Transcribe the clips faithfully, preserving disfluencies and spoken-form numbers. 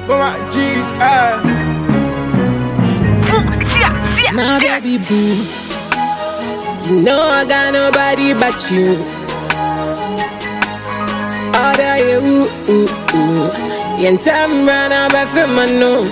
Come on, G's, ah. My baby boo, you know I got nobody but you. Other you, ooh, ooh, ooh. You tell me right now, but for my no.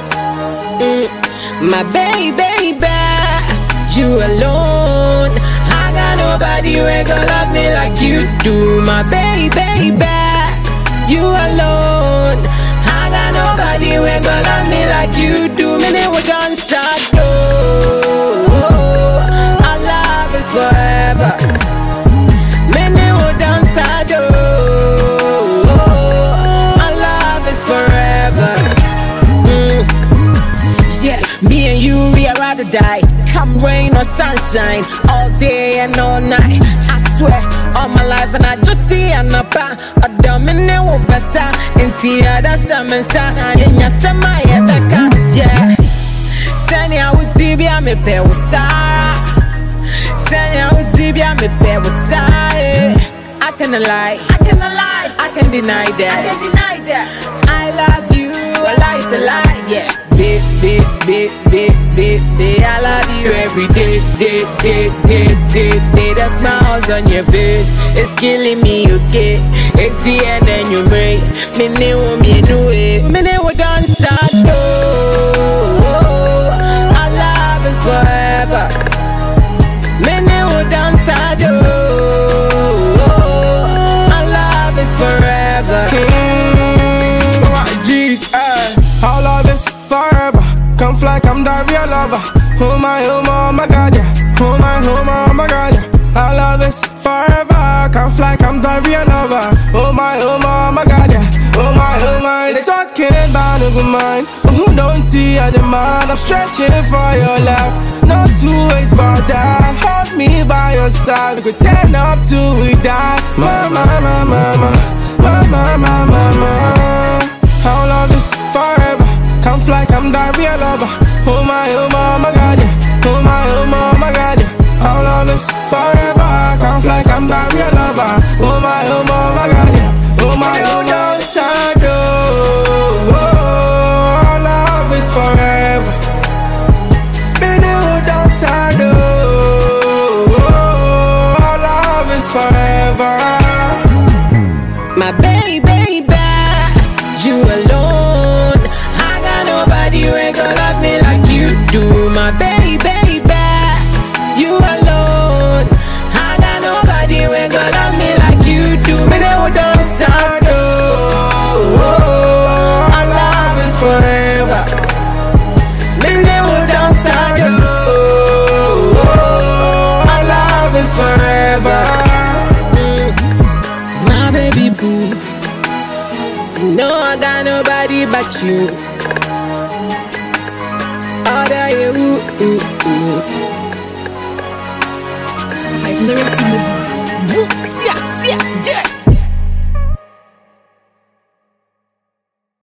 Mm. My baby, baby, you alone. I got nobody who ain't gonna love me like you do. My baby, baby, you alone. I got nobody who ain't gonna love me like you do. Me never done start though. Our love is forever. Me never done start though. Our love is forever. Mm. Yeah, me and you, we are rather die. Come rain or sunshine, all day and all night. I swear, all my life, and I just see an upper. A dominant will pass into the other summer sun. And you say my Rebecca, yeah. Send you with T V, I'm a pair with Sarah. Send you with T V, I'm a pair with Sarah. I cannot lie, I cannot lie, I can deny that. I can deny that. I love you, I like the lie, yeah. Babe, babe, babe, babe, babe, babe, I love you every day, day, day, day, day, day. The smiles on your face, it's killing me, okay? It's the end and you break. Me never, me no way. Me never done start though. Our love is forever. Me never done start though. Our love is forever. Mm, come on, G's, ah. Our love is forever. Come fly, come dive, your lover. Oh my, oh my, oh my God, yeah. Oh my, oh my, oh my God, yeah. Our love is forever. Come fly, come dive, your lover. Oh my, oh my, oh my God, yeah. Oh my, oh my. They talking about no good mind, but who don't see I demand? I'm stretching for your love. No two ways about that. Hold me by your side. We could turn up till we die. Mama, mama, mama, mama, mama, mama. Our love is forever. Come fly, come die, be a lover. Oh my, oh my, oh my God, yeah. Oh my, oh my, oh my God, yeah. Our love is forever. Come fly, come die, be a lover. Oh my, oh my, oh my God, yeah. Oh my, oh my, oh, our love is forever. Baby, oh, don't sad, oh, our love is forever. My baby, baby, you alone. You ain't gonna love me like you do. My baby, baby, you alone. I got nobody who ain't gonna love me like you do. Me never done start though. Our love is forever. Me never done start though. Our love is forever. Mm. My baby boo, no, I got nobody but you. Other you, ooh, ooh, ooh.